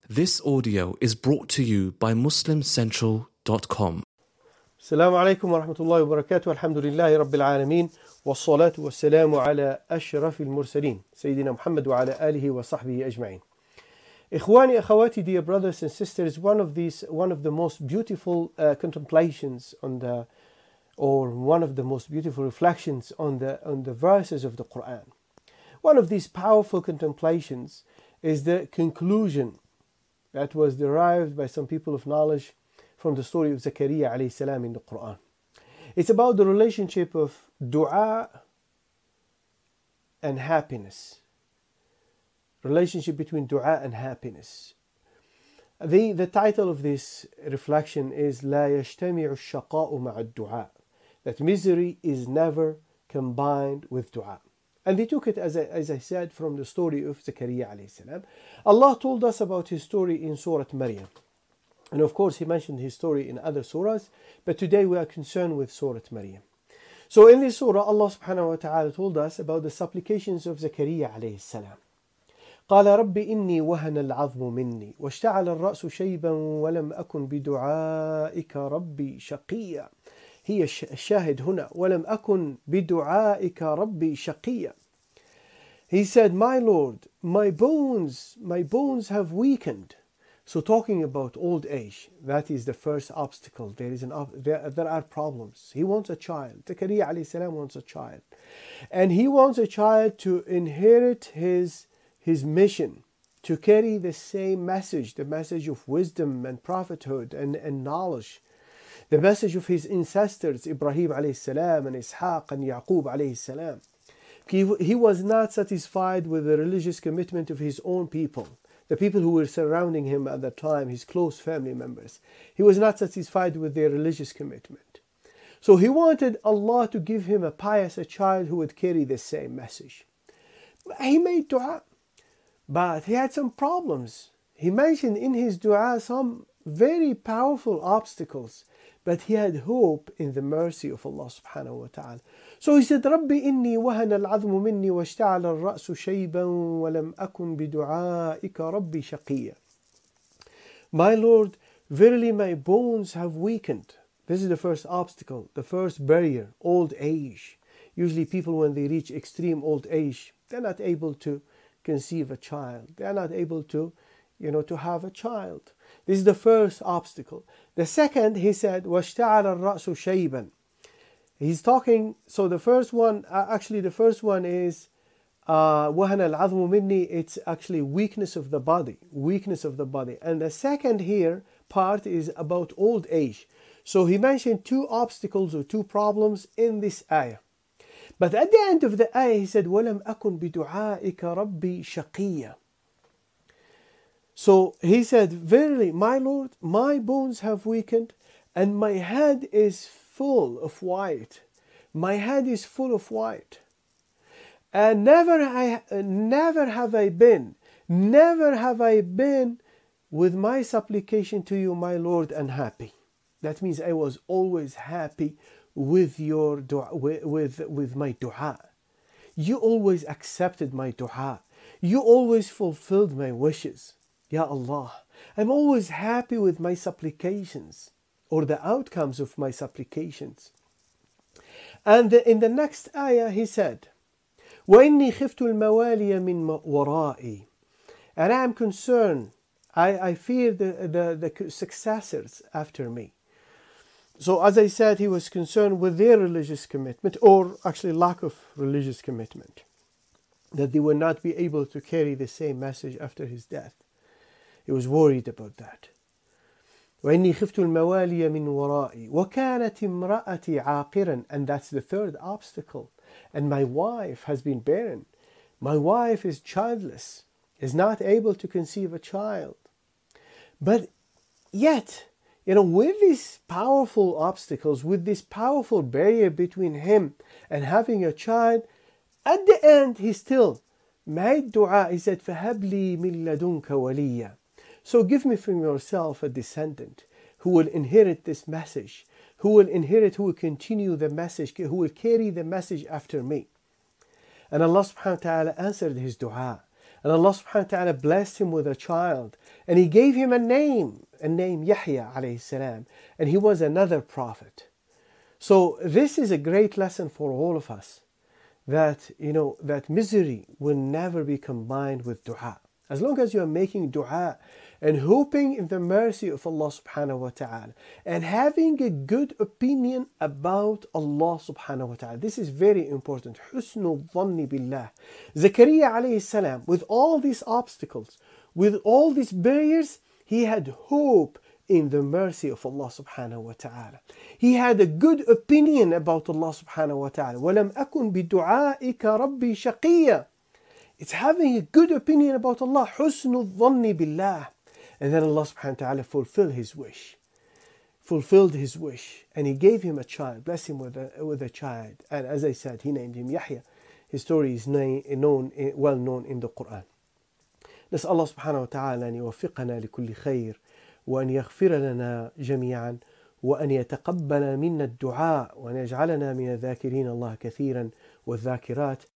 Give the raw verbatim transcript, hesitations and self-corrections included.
This audio is brought to you by muslim central dot com. السلام عليكم ورحمة الله وبركاته. الحمد لله رب العالمين والصلاة والسلام على أشرف المرسلين سيدنا محمد وعلى آله وصحبه أجمعين. إخواني أخواتي, dear brothers and sisters, one of these, one of the most beautiful uh, contemplations on the, or one of the most beautiful reflections on the on the verses of the Quran. One of these powerful contemplations is the conclusion that was derived by some people of knowledge from the story of Zakaria alayhi salam in the Quran. It's about the relationship of dua and happiness. Relationship between dua and happiness. The, the title of this reflection is لا يجتمع الشقاء مع الدعاء. That misery is never combined with dua. And they took it, as I, as I said, from the story of Zakaria alayhi salam. Allah told us about his story in Surah Maryam. And of course, he mentioned his story in other surahs, but today we are concerned with Surah Maryam. So in this surah, Allah subhanahu wa ta'ala told us about the supplications of Zakaria alayhi salam. قال رب إني وهن العظم مني واشتعل الرأس شيبا ولم أكن بدعائك ربي شقيا. هي الشاهد هنا ولم أكن بدعائك ربي شقيا. He said, my Lord, my bones, my bones have weakened. So talking about old age, that is the first obstacle. There is an there, there are problems. He wants a child. Zakaria alayhi salam wants a child. And he wants a child to inherit his, his mission, to carry the same message, the message of wisdom and prophethood and, and knowledge. The message of his ancestors, Ibrahim alayhi salam and Ishaq and Yaqub alayhi salam. He, he was not satisfied with the religious commitment of his own people, the people who were surrounding him at that time, his close family members. He was not satisfied with their religious commitment. So he wanted Allah to give him a pious a child who would carry the same message. He made dua, but he had some problems. He mentioned in his dua some very powerful obstacles, but he had hope in the mercy of Allah subhanahu wa ta'ala. So he said, رَبِّ إِنِّي وَهَنَ الْعَظْمُ مِنِّي وَاشْتَعَلَ الرَّأْسُ شَيْبًا وَلَمْ أَكُنْ بِدُعَائِكَ رَبِّ شَقِيًّا. My Lord, verily my bones have weakened. This is the first obstacle, the first barrier, old age. Usually people, when they reach extreme old age, they're not able to conceive a child. They're not able to, you know, to have a child. This is the first obstacle. The second, he said, وَاشْتَعَلَ الرَّأْسُ شَيْبًا. He's talking, so the first one, uh, actually the first one is وَهَنَ الْعَظْمُ مِنِّي. It's actually weakness of the body, weakness of the body. And the second here part is about old age. So he mentioned two obstacles or two problems in this ayah. But at the end of the ayah, he said, وَلَمْ أَكُنْ بِدُعَائِكَ رَبِّي شَقِيًّا. So he said, verily, my Lord, my bones have weakened and my head is full of white. My head is full of white. And never, I, never have I been, never have I been with my supplication to you, my Lord, unhappy. That means I was always happy with your dua, with, with, with my dua. You always accepted my dua. You always fulfilled my wishes. Ya Allah, I'm always happy with my supplications or the outcomes of my supplications. And the, in the next ayah he said, وَإِنِّي خِفْتُ الْمَوَالِيَ مِنْ وَرَائِي. And I am concerned, I, I fear the, the, the successors after me. So as I said, he was concerned with their religious commitment, or actually lack of religious commitment, that they would not be able to carry the same message after his death. He was worried about that. وَإِنِّي خِفْتُ الْمَوَالِيَ مِنْ وَرَائِي وَكَانَتِ امْرَأَتِي عَاقِرًا. And that's the third obstacle. And my wife has been barren. My wife is childless, is not able to conceive a child. But yet, you know, with these powerful obstacles, with this powerful barrier between him and having a child, at the end he still made dua. He said, فَهَبْ لِي مِن لَدُنْكَ وَلِيًّا. So give me from yourself a descendant who will inherit this message, who will inherit, who will continue the message, who will carry the message after me. And Allah subhanahu wa ta'ala answered his dua. And Allah subhanahu wa ta'ala blessed him with a child. And He gave him a name, a name Yahya alayhi salam. And he was another prophet. So this is a great lesson for all of us. That, you know, that misery will never be combined with dua. As long as you are making dua and hoping in the mercy of Allah subhanahu wa ta'ala and having a good opinion about Allah subhanahu wa ta'ala. This is very important. Husnul dhanni billah. Zakaria alayhi salam, with all these obstacles, with all these barriers, he had hope in the mercy of Allah subhanahu wa ta'ala. He had a good opinion about Allah subhanahu wa ta'ala. وَلَمْ أَكُنْ بِدُعَائِكَ رَبِّي شَقِيًّا. It's having a good opinion about Allah. حُسْنُ الظَّنِّ بِاللَّهِ. And then Allah subhanahu wa ta'ala fulfilled his wish. Fulfilled his wish. And He gave him a child. Blessed him with a, with a child. And as I said, He named him Yahya. His story is known, well known in the Quran. نسأل الله سبحانه وتعالى أن يوفقنا لكل خير وأن يغفر لنا جميعا وأن يتقبل منا الدعاء وأن يجعلنا من الذاكرين الله كثيرا والذاكرات